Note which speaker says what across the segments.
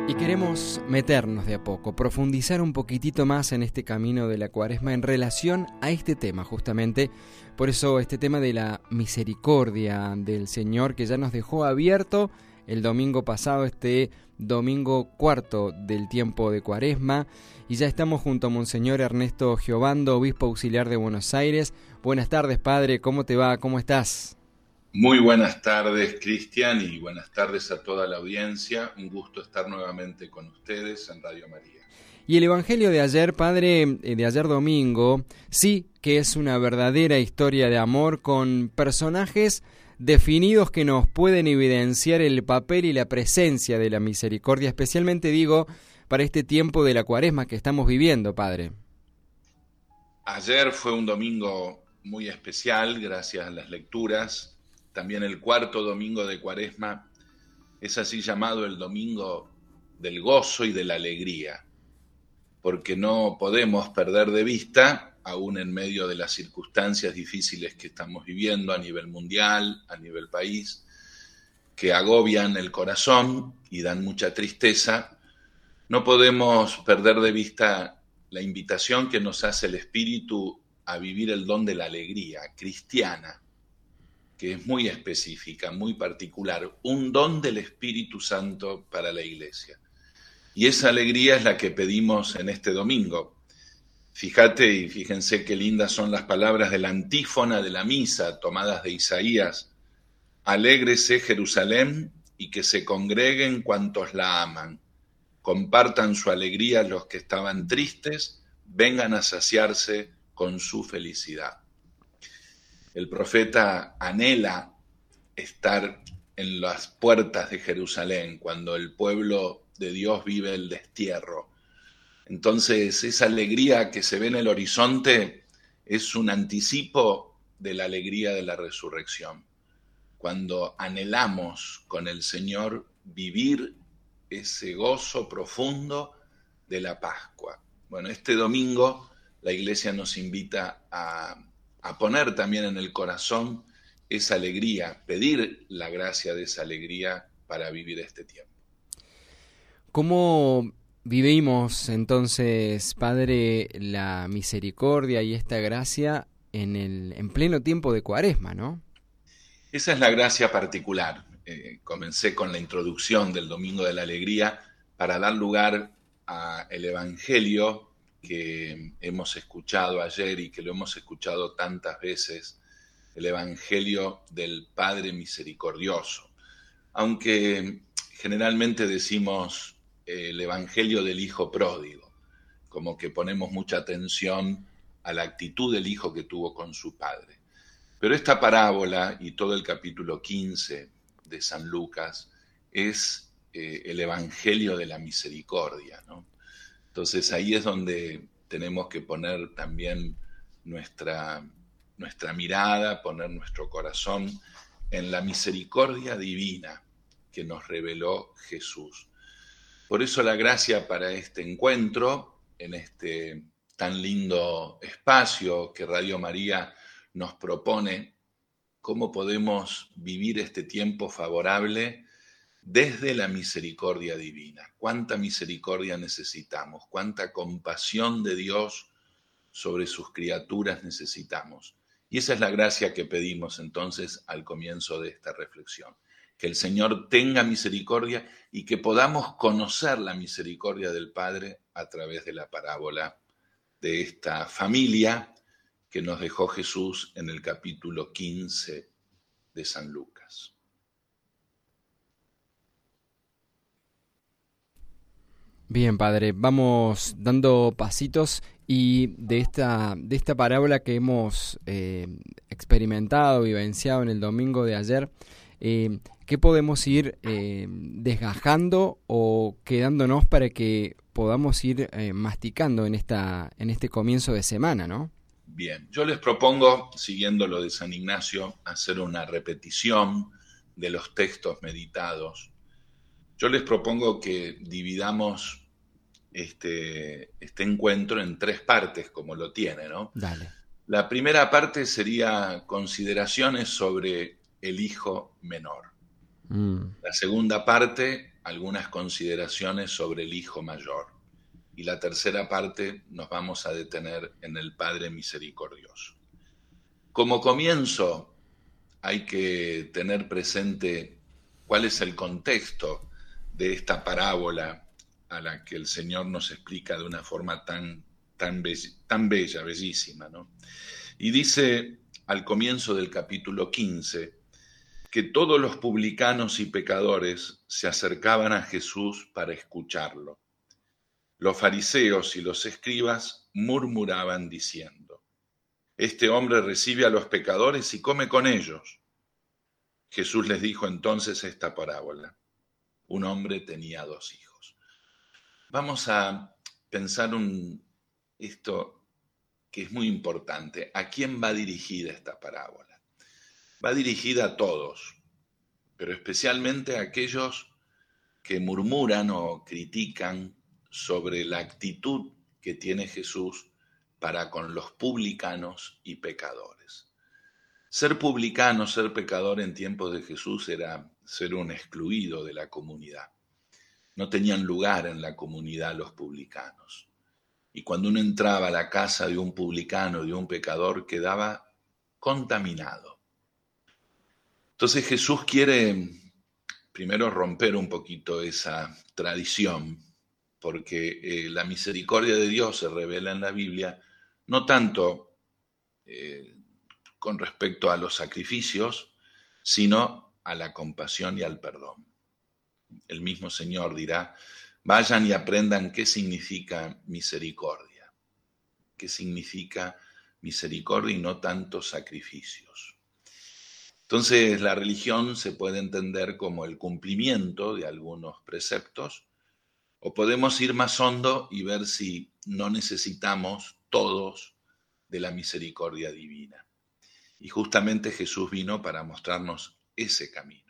Speaker 1: Y queremos meternos de a poco, profundizar un poquitito más en este camino de la Cuaresma en relación a este tema, justamente. Por eso este tema de la misericordia del Señor, que ya nos dejó abierto el domingo pasado, este domingo cuarto del tiempo de Cuaresma. Y ya estamos junto a Monseñor Ernesto Giovando, obispo auxiliar de Buenos Aires. Buenas tardes, padre, ¿cómo te va? ¿Cómo estás?
Speaker 2: Muy buenas tardes, Cristian, y buenas tardes a toda la audiencia. Un gusto estar nuevamente con ustedes en Radio María.
Speaker 1: Y el Evangelio de ayer, padre, de ayer domingo, sí que es una verdadera historia de amor con personajes definidos que nos pueden evidenciar el papel y la presencia de la misericordia, especialmente, digo, para este tiempo de la Cuaresma que estamos viviendo, padre.
Speaker 2: Ayer fue un domingo muy especial, gracias a las lecturas. También el cuarto domingo de Cuaresma es así llamado el domingo del gozo y de la alegría, porque no podemos perder de vista, aún en medio de las circunstancias difíciles que estamos viviendo a nivel mundial, a nivel país, que agobian el corazón y dan mucha tristeza, no podemos perder de vista la invitación que nos hace el Espíritu a vivir el don de la alegría cristiana, que es muy específica, muy particular, un don del Espíritu Santo para la Iglesia. Y esa alegría es la que pedimos en este domingo. Fíjate y fíjense qué lindas son las palabras de la antífona de la misa, tomadas de Isaías. Alégrese Jerusalén y que se congreguen cuantos la aman. Compartan su alegría los que estaban tristes, vengan a saciarse con su felicidad. El profeta anhela estar en las puertas de Jerusalén cuando el pueblo de Dios vive el destierro. Entonces, esa alegría que se ve en el horizonte es un anticipo de la alegría de la resurrección. Cuando anhelamos con el Señor vivir ese gozo profundo de la Pascua. Bueno, este domingo la Iglesia nos invita a poner también en el corazón esa alegría, pedir la gracia de esa alegría para vivir este tiempo.
Speaker 1: ¿Cómo vivimos entonces, padre, la misericordia y esta gracia en pleno tiempo de Cuaresma, ¿no?
Speaker 2: Esa es la gracia particular. Comencé con la introducción del Domingo de la Alegría para dar lugar al Evangelio que hemos escuchado ayer y que lo hemos escuchado tantas veces, el Evangelio del Padre Misericordioso. Aunque generalmente decimos el Evangelio del Hijo Pródigo, como que ponemos mucha atención a la actitud del Hijo que tuvo con su Padre. Pero esta parábola y todo el capítulo 15 de San Lucas es el Evangelio de la Misericordia, ¿no? Entonces ahí es donde tenemos que poner también nuestra mirada, poner nuestro corazón en la misericordia divina que nos reveló Jesús. Por eso la gracia para este encuentro, en este tan lindo espacio que Radio María nos propone, cómo podemos vivir este tiempo favorable desde la misericordia divina. Cuánta misericordia necesitamos, cuánta compasión de Dios sobre sus criaturas necesitamos. Y esa es la gracia que pedimos entonces al comienzo de esta reflexión. Que el Señor tenga misericordia y que podamos conocer la misericordia del Padre a través de la parábola de esta familia que nos dejó Jesús en el capítulo 15 de San Lucas.
Speaker 1: Bien, padre, vamos dando pasitos y de esta parábola que hemos experimentado, vivenciado en el domingo de ayer, ¿qué podemos ir desgajando o quedándonos para que podamos ir masticando en este comienzo de semana, ¿no?
Speaker 2: Bien, yo les propongo, siguiendo lo de San Ignacio, hacer una repetición de los textos meditados. Yo les propongo que dividamos este encuentro en tres partes, como lo tiene, ¿no?
Speaker 1: Dale.
Speaker 2: La primera parte sería consideraciones sobre el hijo menor. La segunda parte algunas consideraciones sobre el hijo mayor. Y la tercera parte nos vamos a detener en el Padre misericordioso. Como comienzo, hay que tener presente cuál es el contexto de esta parábola a la que el Señor nos explica de una forma tan bella, bellísima, ¿no? Y dice al comienzo del capítulo 15 que todos los publicanos y pecadores se acercaban a Jesús para escucharlo. Los fariseos y los escribas murmuraban diciendo: este hombre recibe a los pecadores y come con ellos. Jesús les dijo entonces esta parábola. Un hombre tenía 2 hijos. Vamos a pensar esto que es muy importante. ¿A quién va dirigida esta parábola? Va dirigida a todos, pero especialmente a aquellos que murmuran o critican sobre la actitud que tiene Jesús para con los publicanos y pecadores. Ser publicano, ser pecador en tiempos de Jesús era ser un excluido de la comunidad. No tenían lugar en la comunidad los publicanos. Y cuando uno entraba a la casa de un publicano, de un pecador, quedaba contaminado. Entonces Jesús quiere primero romper un poquito esa tradición, porque la misericordia de Dios se revela en la Biblia, no tanto con respecto a los sacrificios, sino a la compasión y al perdón. El mismo Señor dirá: vayan y aprendan qué significa misericordia. ¿Qué significa misericordia y no tantos sacrificios? Entonces, la religión se puede entender como el cumplimiento de algunos preceptos, o podemos ir más hondo y ver si no necesitamos todos de la misericordia divina. Y justamente Jesús vino para mostrarnos ese camino.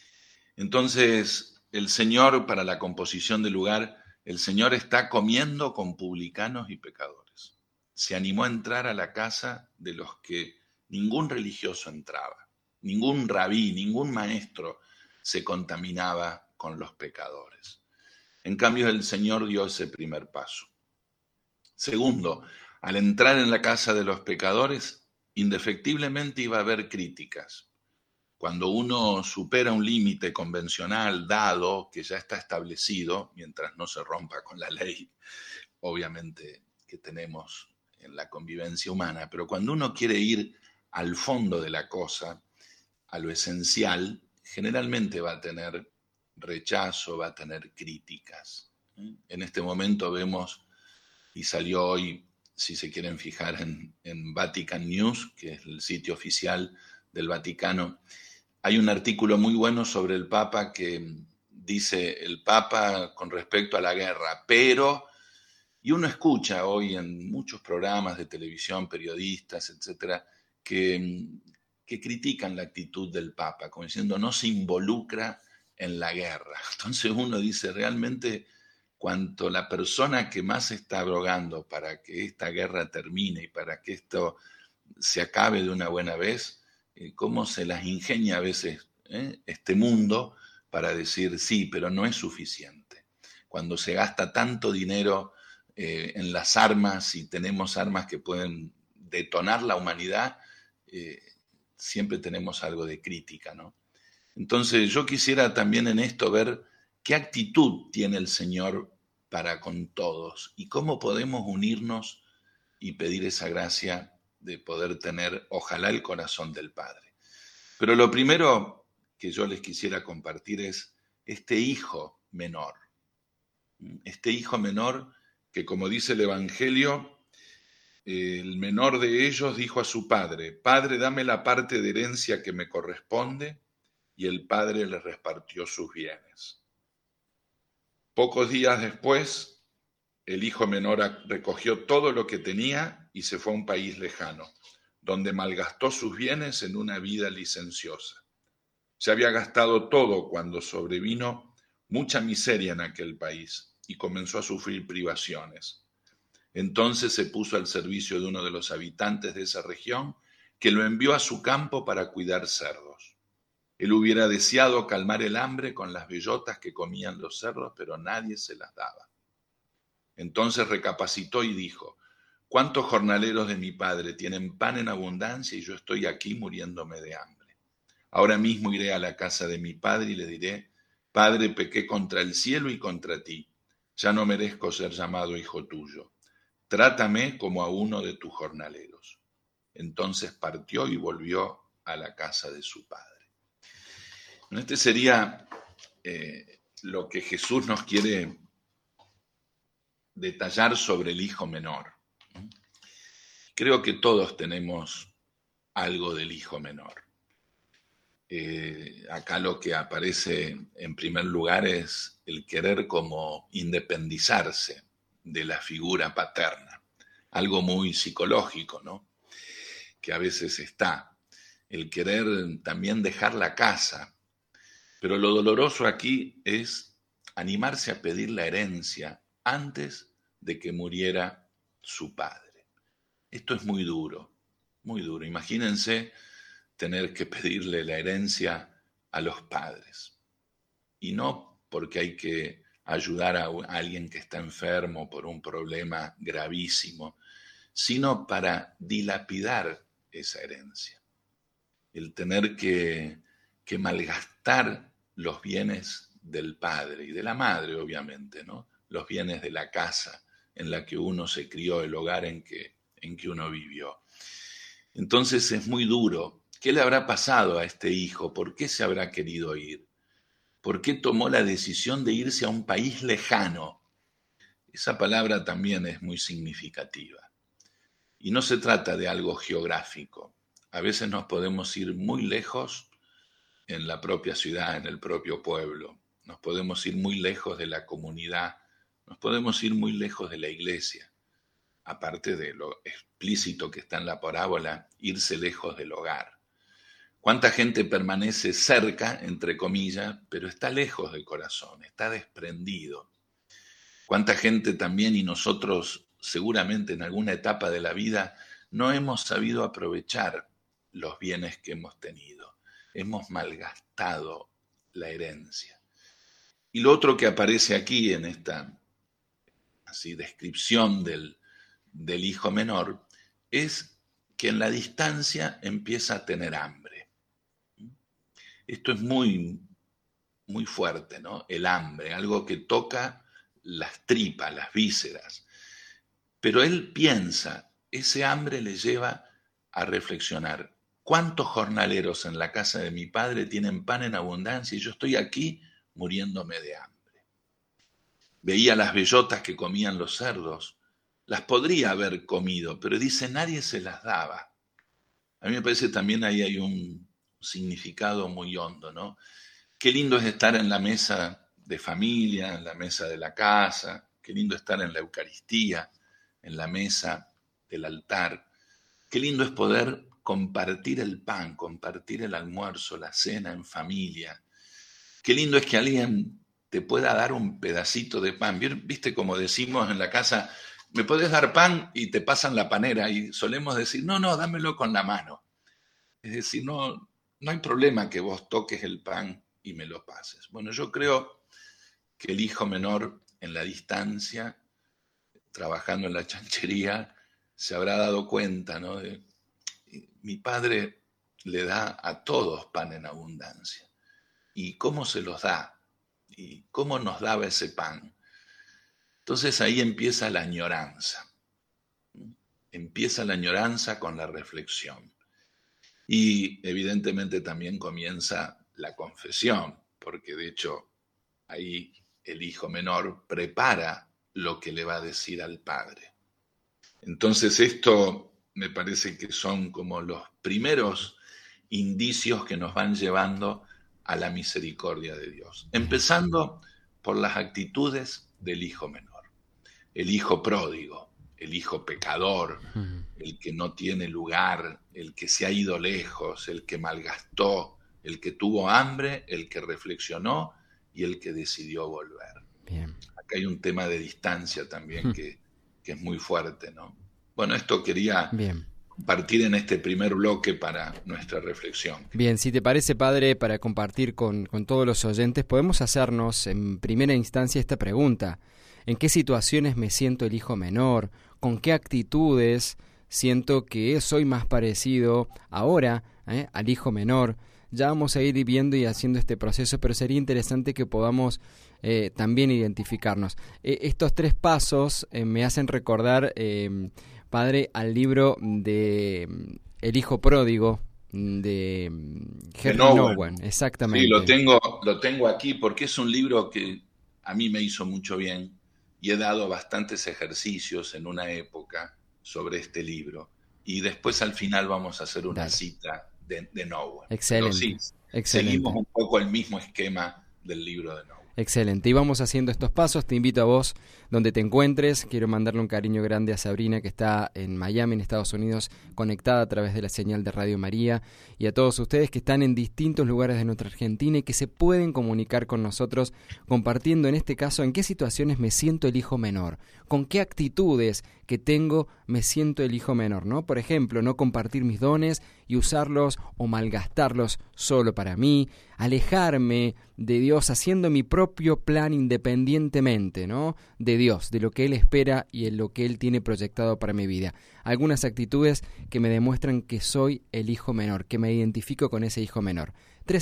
Speaker 2: Entonces, el Señor, para la composición del lugar, el Señor está comiendo con publicanos y pecadores. Se animó a entrar a la casa de los que ningún religioso entraba. Ningún rabí, ningún maestro se contaminaba con los pecadores. En cambio, el Señor dio ese primer paso. Segundo, al entrar en la casa de los pecadores, indefectiblemente iba a haber críticas. Cuando uno supera un límite convencional dado, que ya está establecido, mientras no se rompa con la ley, obviamente, que tenemos en la convivencia humana, pero cuando uno quiere ir al fondo de la cosa, a lo esencial, generalmente va a tener rechazo, va a tener críticas. En este momento vemos, y salió hoy, si se quieren fijar en Vatican News, que es el sitio oficial del Vaticano, hay un artículo muy bueno sobre el Papa que dice el Papa con respecto a la guerra, pero, y uno escucha hoy en muchos programas de televisión, periodistas, etcétera, que critican la actitud del Papa, como diciendo no se involucra en la guerra. Entonces uno dice, realmente, cuanto la persona que más está abrogando para que esta guerra termine y para que esto se acabe de una buena vez, cómo se las ingenia a veces este mundo para decir sí, pero no es suficiente. Cuando se gasta tanto dinero en las armas y tenemos armas que pueden detonar la humanidad, siempre tenemos algo de crítica, ¿no? Entonces yo quisiera también en esto ver qué actitud tiene el Señor para con todos y cómo podemos unirnos y pedir esa gracia de poder tener, ojalá, el corazón del Padre. Pero lo primero que yo les quisiera compartir es este hijo menor. Este hijo menor que, como dice el Evangelio, el menor de ellos dijo a su padre: Padre, dame la parte de herencia que me corresponde, y el padre le repartió sus bienes. Pocos días después, el hijo menor recogió todo lo que tenía y se fue a un país lejano, donde malgastó sus bienes en una vida licenciosa. Se había gastado todo cuando sobrevino mucha miseria en aquel país y comenzó a sufrir privaciones. Entonces se puso al servicio de uno de los habitantes de esa región, que lo envió a su campo para cuidar cerdos. Él hubiera deseado calmar el hambre con las bellotas que comían los cerdos, pero nadie se las daba. Entonces recapacitó y dijo: ¿cuántos jornaleros de mi padre tienen pan en abundancia y yo estoy aquí muriéndome de hambre? Ahora mismo iré a la casa de mi padre y le diré: Padre, pequé contra el cielo y contra ti. Ya no merezco ser llamado hijo tuyo. Trátame como a uno de tus jornaleros. Entonces partió y volvió a la casa de su padre. Este sería lo que Jesús nos quiere detallar sobre el hijo menor. Creo que todos tenemos algo del hijo menor. Acá lo que aparece en primer lugar es el querer como independizarse de la figura paterna, algo muy psicológico, ¿no? Que a veces está, el querer también dejar la casa, pero lo doloroso aquí es animarse a pedir la herencia antes de que muriera su padre. Esto es muy duro, muy duro. Imagínense tener que pedirle la herencia a los padres. Y no porque hay que ayudar a alguien que está enfermo por un problema gravísimo, sino para dilapidar esa herencia. El tener que malgastar los bienes del padre y de la madre, obviamente, ¿no? Los bienes de la casa en la que uno se crió, el hogar en que uno vivió. Entonces es muy duro. ¿Qué le habrá pasado a este hijo? ¿Por qué se habrá querido ir? ¿Por qué tomó la decisión de irse a un país lejano? Esa palabra también es muy significativa. Y no se trata de algo geográfico. A veces nos podemos ir muy lejos en la propia ciudad, en el propio pueblo. Nos podemos ir muy lejos de la comunidad. Nos podemos ir muy lejos de la iglesia. Aparte de lo explícito que está en la parábola, irse lejos del hogar. ¿Cuánta gente permanece cerca, entre comillas, pero está lejos del corazón, está desprendido? ¿Cuánta gente también, y nosotros seguramente en alguna etapa de la vida, no hemos sabido aprovechar los bienes que hemos tenido? Hemos malgastado la herencia. Y lo otro que aparece aquí en esta descripción del hijo menor es que en la distancia empieza a tener hambre. Esto es muy, muy fuerte, ¿no? El hambre, algo que toca las tripas, las vísceras. Pero él piensa, ese hambre le lleva a reflexionar: ¿cuántos jornaleros en la casa de mi padre tienen pan en abundancia y yo estoy aquí muriéndome de hambre? Veía las bellotas que comían los cerdos, las podría haber comido, pero dice, nadie se las daba. A mí me parece también ahí hay un significado muy hondo, ¿no? Qué lindo es estar en la mesa de familia, en la mesa de la casa, qué lindo estar en la Eucaristía, en la mesa del altar, qué lindo es poder compartir el pan, compartir el almuerzo, la cena en familia, qué lindo es que alguien te pueda dar un pedacito de pan. ¿Viste como decimos en la casa, me podés dar pan y te pasan la panera? Y solemos decir, no, dámelo con la mano. Es decir, no hay problema que vos toques el pan y me lo pases. Bueno, yo creo que el hijo menor en la distancia, trabajando en la chanchería, se habrá dado cuenta, ¿no? Mi padre le da a todos pan en abundancia. ¿Y cómo se los da? ¿Y cómo nos daba ese pan? Entonces ahí empieza la añoranza. Empieza la añoranza con la reflexión. Y evidentemente también comienza la confesión, porque de hecho ahí el hijo menor prepara lo que le va a decir al padre. Entonces esto me parece que son como los primeros indicios que nos van llevando a la misericordia de Dios. Empezando por las actitudes del hijo menor. El hijo pródigo, el hijo pecador, el que no tiene lugar, el que se ha ido lejos, el que malgastó, el que tuvo hambre, el que reflexionó y el que decidió volver.
Speaker 1: Bien.
Speaker 2: Acá hay un tema de distancia también que es muy fuerte, ¿no? Bueno, esto quería compartir en este primer bloque para nuestra reflexión.
Speaker 1: Bien, si te parece, padre, para compartir con todos los oyentes, podemos hacernos en primera instancia esta pregunta: ¿en qué situaciones me siento el hijo menor? ¿Con qué actitudes siento que soy más parecido ahora al hijo menor? Ya vamos a ir viendo y haciendo este proceso, pero sería interesante que podamos también identificarnos. Estos 3 pasos me hacen recordar, padre, al libro de El hijo pródigo de Henry Nouwen. Exactamente.
Speaker 2: Sí, lo tengo aquí porque es un libro que a mí me hizo mucho bien y he dado bastantes ejercicios en una época sobre este libro. Y después al final vamos a hacer una cita de Nouwen.
Speaker 1: Excelente.
Speaker 2: Sí,
Speaker 1: excelente.
Speaker 2: Seguimos un poco el mismo esquema del libro de Nouwen.
Speaker 1: Excelente, y vamos haciendo estos pasos. Te invito a vos, donde te encuentres. Quiero mandarle un cariño grande a Sabrina, que está en Miami, en Estados Unidos, conectada a través de la señal de Radio María, y a todos ustedes que están en distintos lugares de nuestra Argentina y que se pueden comunicar con nosotros compartiendo, en este caso, en qué situaciones me siento el hijo menor, con qué actitudes que tengo me siento el hijo menor, ¿no? Por ejemplo, no compartir mis dones y usarlos o malgastarlos solo para mí, alejarme de Dios haciendo mi propio plan independientemente, ¿no?, de Dios, de lo que Él espera y en lo que Él tiene proyectado para mi vida. Algunas actitudes que me demuestran que soy el hijo menor, que me identifico con ese hijo menor.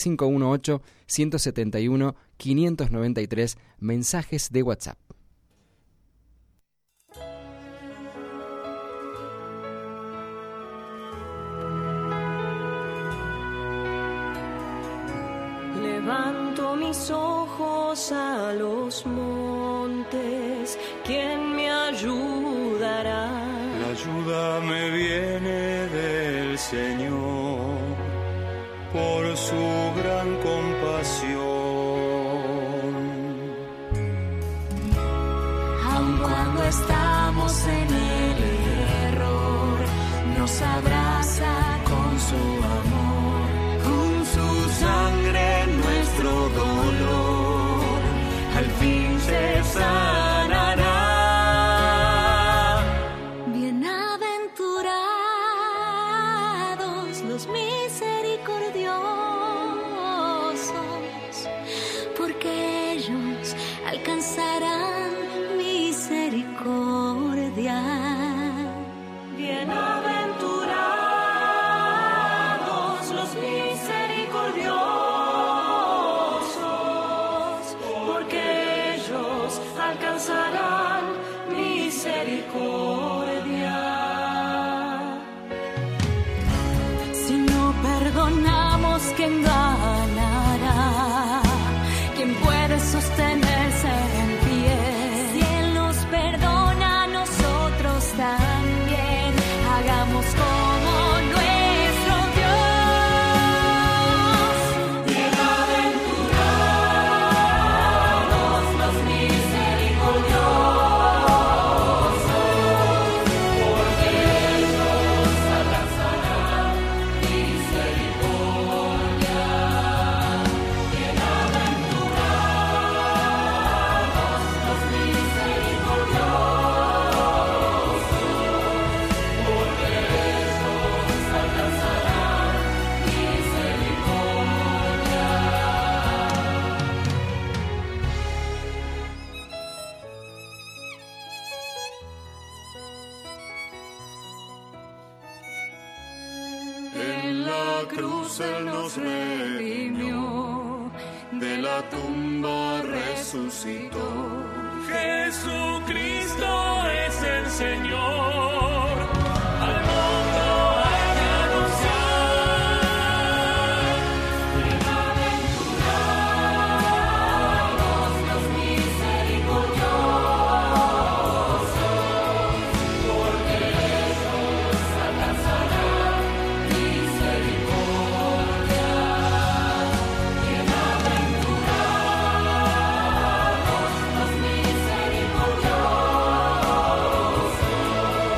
Speaker 1: 3518-171-593, mensajes de WhatsApp.
Speaker 3: Levanto mis ojos a los montes, ¿quién me ayudará?
Speaker 4: La ayuda me viene del Señor, por su gran compasión.
Speaker 3: Aun cuando estamos en el error, nos abraza con su amor, con su sangre nuestro dolor al fin se sanará. Bienaventurados los misericordiosos, porque ellos alcanzarán misericordia. Bienaventurados los misericordiosos, porque ellos alcanzarán misericordia. Si no perdonamos, ¿quién ganará? ¿Quién puede sostenerse en pie? Si Él nos perdona, nosotros también hagamos como nuestro Dios. Bienaventurados los misericordiosos, porque ellos alcanzarán misericordia. Bienaventurados los misericordiosos, porque ellos alcanzarán misericordia.
Speaker 4: En la cruz Él nos redimió, de la tumba resucitó. Jesucristo es el Señor, al mundo hay que anunciar. Bienaventurados los misericordiosos, porque ellos alcanzarán misericordia. Bienaventurados los misericordiosos,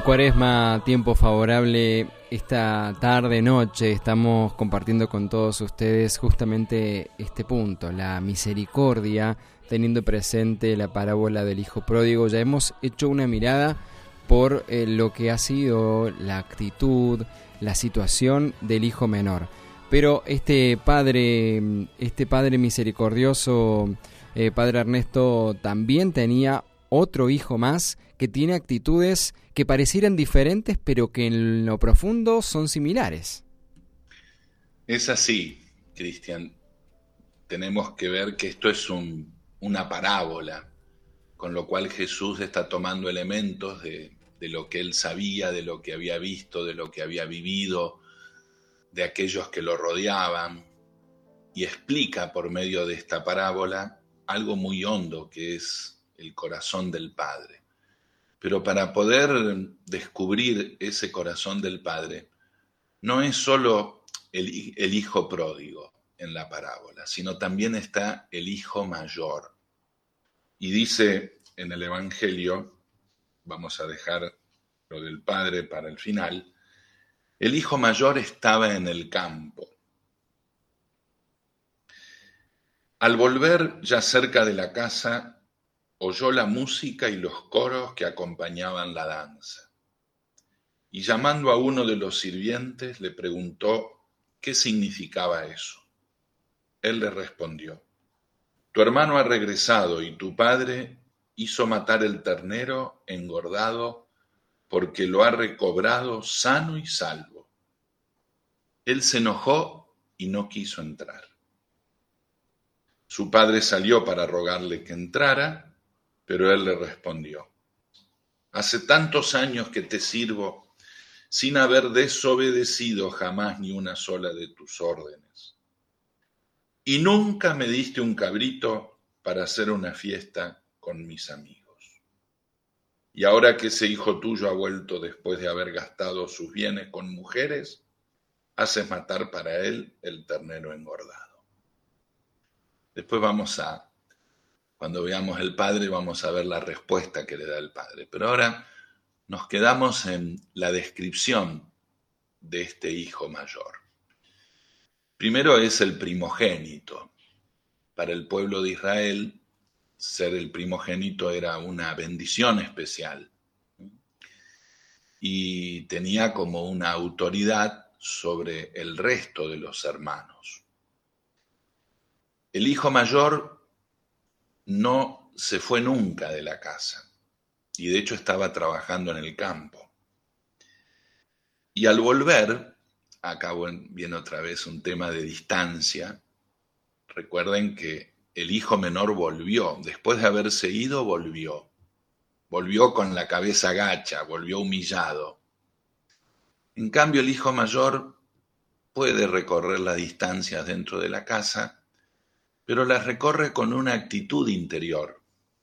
Speaker 1: Cuaresma, tiempo favorable, esta tarde, noche, estamos compartiendo con todos ustedes justamente este punto, la misericordia, teniendo presente la parábola del Hijo Pródigo. Ya hemos hecho una mirada por lo que ha sido la actitud, la situación del hijo menor. Pero este padre misericordioso, Padre Ernesto, también tenía otro hijo más que tiene actitudes que parecieran diferentes, pero que en lo profundo son similares.
Speaker 2: Es así, Cristian. Tenemos que ver que esto es una parábola, con lo cual Jesús está tomando elementos de lo que él sabía, de lo que había visto, de lo que había vivido, de aquellos que lo rodeaban, y explica por medio de esta parábola algo muy hondo que es el corazón del Padre. Pero para poder descubrir ese corazón del Padre, no es solo el hijo pródigo en la parábola, sino también está el hijo mayor. Y dice en el Evangelio, vamos a dejar lo del Padre para el final, el hijo mayor estaba en el campo. Al volver ya cerca de la casa, oyó la música y los coros que acompañaban la danza. Y llamando a uno de los sirvientes, le preguntó qué significaba eso. Él le respondió: tu hermano ha regresado y tu padre hizo matar el ternero engordado porque lo ha recobrado sano y salvo. Él se enojó y no quiso entrar. Su padre salió para rogarle que entrara, pero él le respondió: hace tantos años que te sirvo sin haber desobedecido jamás ni una sola de tus órdenes. Y nunca me diste un cabrito para hacer una fiesta con mis amigos. Y ahora que ese hijo tuyo ha vuelto después de haber gastado sus bienes con mujeres, haces matar para él el ternero engordado. Después cuando veamos el Padre, vamos a ver la respuesta que le da el Padre. Pero ahora nos quedamos en la descripción de este hijo mayor. Primero es el primogénito. Para el pueblo de Israel, ser el primogénito era una bendición especial. Y tenía como una autoridad sobre el resto de los hermanos. El hijo mayor no se fue nunca de la casa y de hecho estaba trabajando en el campo. Y al volver, acá viene otra vez un tema de distancia. Recuerden que el hijo menor volvió, después de haberse ido volvió con la cabeza gacha, volvió humillado. En cambio el hijo mayor puede recorrer las distancias dentro de la casa, pero las recorre con una actitud interior,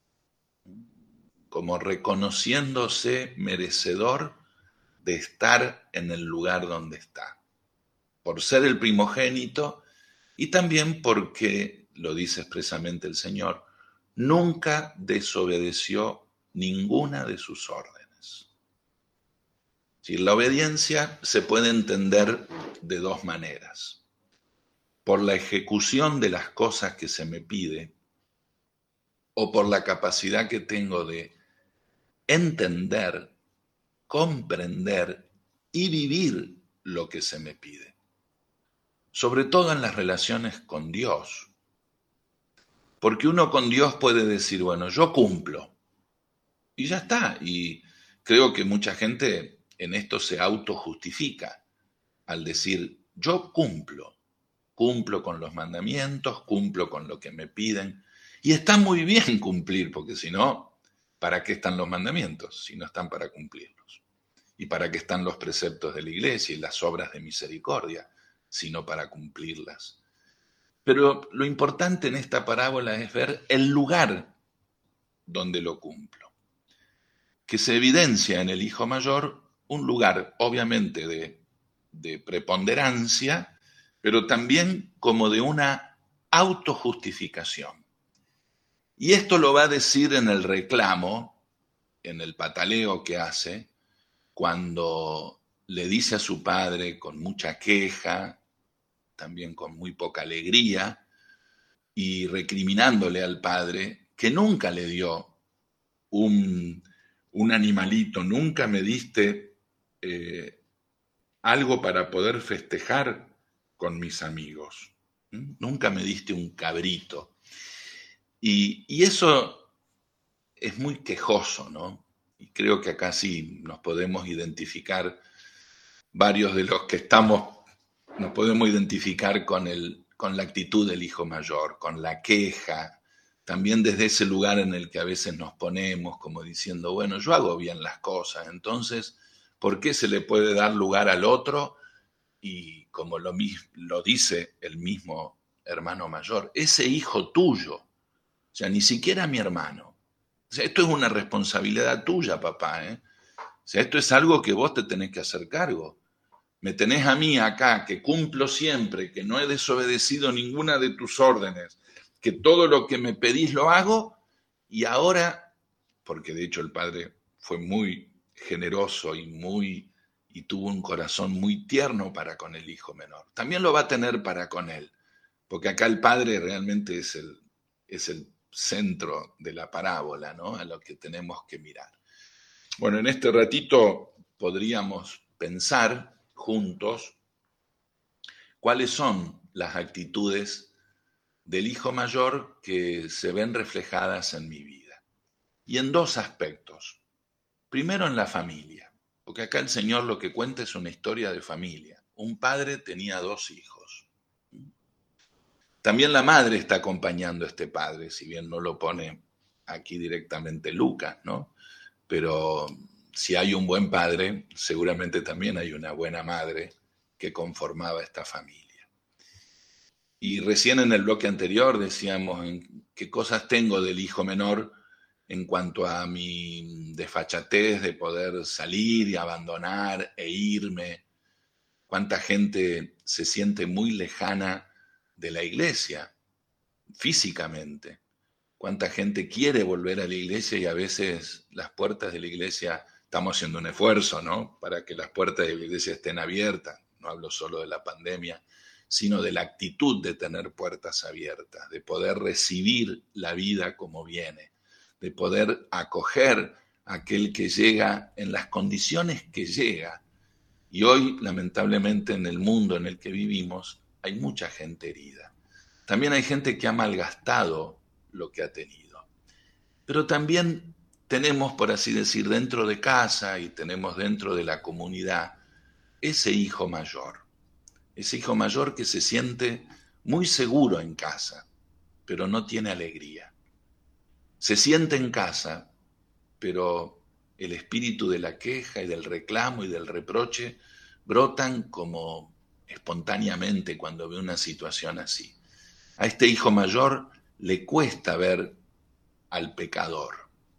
Speaker 2: como reconociéndose merecedor de estar en el lugar donde está, por ser el primogénito y también porque, lo dice expresamente el Señor, nunca desobedeció ninguna de sus órdenes. Si la obediencia se puede entender de dos maneras: por la ejecución de las cosas que se me pide, o por la capacidad que tengo de entender, comprender y vivir lo que se me pide. Sobre todo en las relaciones con Dios. Porque uno con Dios puede decir, bueno, yo cumplo. Y ya está. Y creo que mucha gente en esto se autojustifica al decir, yo cumplo con los mandamientos, cumplo con lo que me piden. Y está muy bien cumplir, porque si no, ¿para qué están los mandamientos? Si no están para cumplirlos. ¿Y para qué están los preceptos de la iglesia y las obras de misericordia? Sino para cumplirlas. Pero lo importante en esta parábola es ver el lugar donde lo cumplo. Que se evidencia en el hijo mayor un lugar, obviamente, de preponderancia, pero también como de una autojustificación. Y esto lo va a decir en el reclamo, en el pataleo que hace, cuando le dice a su padre con mucha queja, también con muy poca alegría, y recriminándole al padre que nunca le dio un animalito, nunca me diste algo para poder festejar con mis amigos, nunca me diste un cabrito. Y eso es muy quejoso, ¿no? Y creo que acá sí nos podemos identificar, varios de los que estamos, nos podemos identificar con la actitud del hijo mayor, con la queja, también desde ese lugar en el que a veces nos ponemos como diciendo, bueno, yo hago bien las cosas, entonces, ¿por qué se le puede dar lugar al otro? Y como lo dice el mismo hermano mayor, ese hijo tuyo, o sea, ni siquiera mi hermano. O sea, esto es una responsabilidad tuya, papá, ¿eh? O sea, esto es algo que vos te tenés que hacer cargo. Me tenés a mí acá, que cumplo siempre, que no he desobedecido ninguna de tus órdenes, que todo lo que me pedís lo hago, y ahora, porque de hecho el padre fue muy generoso y tuvo un corazón muy tierno para con el hijo menor. También lo va a tener para con él, porque acá el padre realmente es el centro de la parábola, ¿no? A lo que tenemos que mirar. Bueno, en este ratito podríamos pensar juntos cuáles son las actitudes del hijo mayor que se ven reflejadas en mi vida. Y en dos aspectos. Primero en la familia, porque acá el Señor lo que cuenta es una historia de familia. Un padre tenía 2 hijos. También la madre está acompañando a este padre, si bien no lo pone aquí directamente Lucas, ¿no? Pero si hay un buen padre, seguramente también hay una buena madre que conformaba esta familia. Y recién en el bloque anterior decíamos qué cosas tengo del hijo menor en cuanto a mi desfachatez de poder salir y abandonar e irme. Cuánta gente se siente muy lejana de la iglesia, físicamente. Cuánta gente quiere volver a la iglesia y a veces las puertas de la iglesia, estamos haciendo un esfuerzo, ¿no?, para que las puertas de la iglesia estén abiertas. No hablo solo de la pandemia, sino de la actitud de tener puertas abiertas, de poder recibir la vida como viene, de poder acoger a aquel que llega en las condiciones que llega. Y hoy, lamentablemente, en el mundo en el que vivimos, hay mucha gente herida. También hay gente que ha malgastado lo que ha tenido. Pero también tenemos, por así decir, dentro de casa y tenemos dentro de la comunidad ese hijo mayor que se siente muy seguro en casa, pero no tiene alegría. Se siente en casa, pero el espíritu de la queja y del reclamo y del reproche brotan como espontáneamente cuando ve una situación así. A este hijo mayor le cuesta ver al pecador,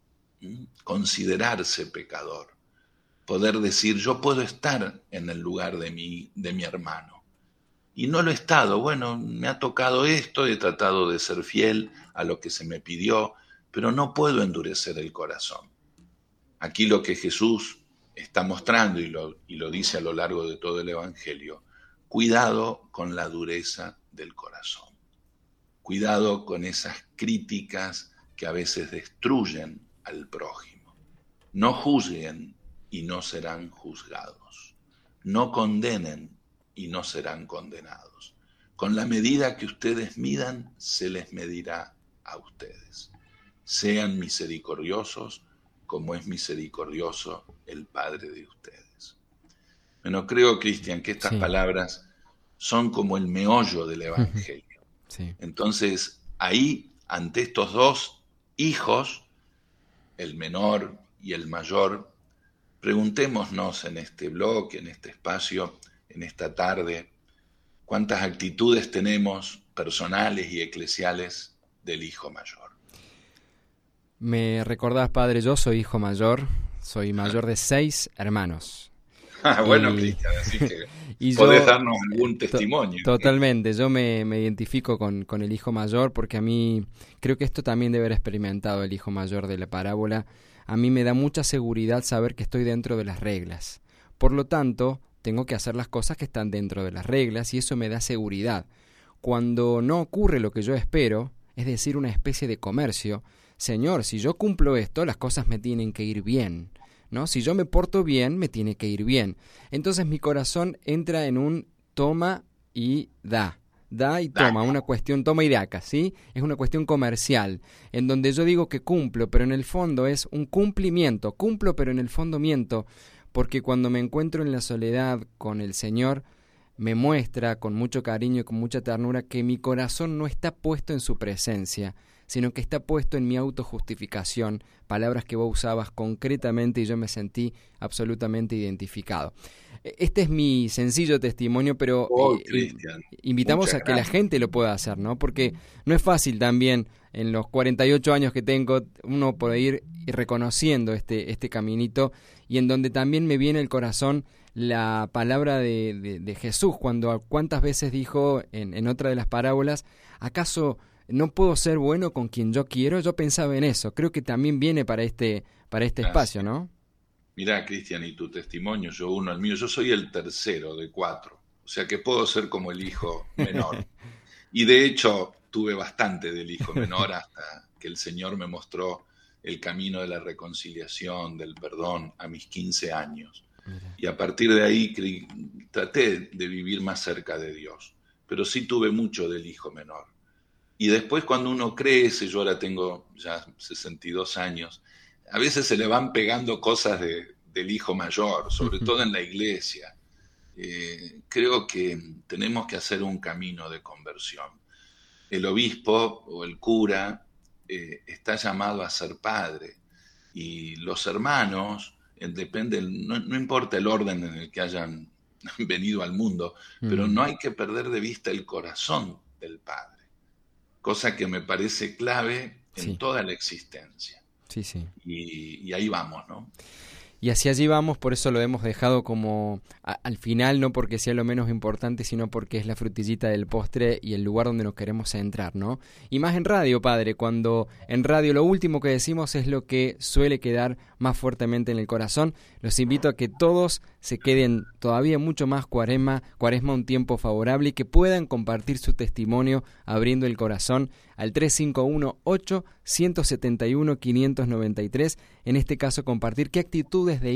Speaker 2: considerarse pecador, poder decir yo puedo estar en el lugar de mi hermano. Y no lo he estado, bueno, me ha tocado esto, he tratado de ser fiel a lo que se me pidió, pero no puedo endurecer el corazón. Aquí lo que Jesús está mostrando y lo dice a lo largo de todo el Evangelio, cuidado con la dureza del corazón. Cuidado con esas críticas que a veces destruyen al prójimo. No juzguen y no serán juzgados. No condenen y no serán condenados. Con la medida que ustedes midan, se les medirá a ustedes. Sean misericordiosos como es misericordioso el Padre de ustedes. Bueno, creo, Cristian, que estas palabras son como el meollo del Evangelio.
Speaker 1: Sí.
Speaker 2: Entonces, ahí, ante estos 2 hijos, el menor y el mayor, preguntémonos en este bloque, en este espacio, en esta tarde, cuántas actitudes tenemos personales y eclesiales del hijo mayor.
Speaker 1: Me recordás, padre, yo soy hijo mayor, soy mayor de 6 hermanos.
Speaker 2: Bueno, Cristian, así que podés darnos algún testimonio.
Speaker 1: Totalmente, yo me identifico con el hijo mayor porque a mí creo que esto también debe haber experimentado el hijo mayor de la parábola. a mí me da mucha seguridad saber que estoy dentro de las reglas. Por lo tanto, tengo que hacer las cosas que están dentro de las reglas y eso me da seguridad. Cuando no ocurre lo que yo espero, es decir, una especie de comercio, Señor, si yo cumplo esto, las cosas me tienen que ir bien, ¿no? Si yo me porto bien, me tiene que ir bien. Entonces mi corazón entra en un toma y da. Da y toma, una cuestión toma y daca, ¿sí? Es una cuestión comercial, en donde yo digo que cumplo, pero en el fondo es un cumplimiento. Cumplo, pero en el fondo miento, porque cuando me encuentro en la soledad con el Señor, me muestra con mucho cariño y con mucha ternura que mi corazón no está puesto en su presencia, sino que está puesto en mi autojustificación, palabras que vos usabas concretamente y yo me sentí absolutamente identificado. Este es mi sencillo testimonio, pero invitamos a que la gente lo pueda hacer, ¿no? Porque no es fácil también, en los 48 años que tengo, uno puede ir reconociendo este caminito, y en donde también me viene al corazón la palabra de Jesús, cuántas veces dijo en otra de las parábolas, ¿acaso no puedo ser bueno con quien yo quiero? Yo pensaba en eso, creo que también viene para este espacio, ¿no?
Speaker 2: Mirá, Cristian, y tu testimonio, yo uno al mío, yo soy el tercero de 4, o sea que puedo ser como el hijo menor. Y de hecho tuve bastante del hijo menor hasta que el Señor me mostró el camino de la reconciliación, del perdón, a mis 15 años. Y a partir de ahí traté de vivir más cerca de Dios, pero sí tuve mucho del hijo menor. Y después cuando uno crece, yo ahora tengo ya 62 años, a veces se le van pegando cosas del hijo mayor, sobre todo en la iglesia. Creo que tenemos que hacer un camino de conversión. El obispo o el cura está llamado a ser padre, y los hermanos, no importa el orden en el que hayan venido al mundo, pero no hay que perder de vista el corazón del Padre, cosa que me parece clave en toda la existencia.
Speaker 1: Sí, sí.
Speaker 2: Y ahí vamos, ¿no?
Speaker 1: Y hacia allí vamos, por eso lo hemos dejado como al final, no porque sea lo menos importante, sino porque es la frutillita del postre y el lugar donde nos queremos centrar, ¿no? Y más en radio, Padre, cuando en radio lo último que decimos es lo que suele quedar más fuertemente en el corazón. Los invito a que todos se queden todavía mucho más cuaresma un tiempo favorable, y que puedan compartir su testimonio abriendo el corazón al 351-8-171-593, en este caso compartir qué actitudes de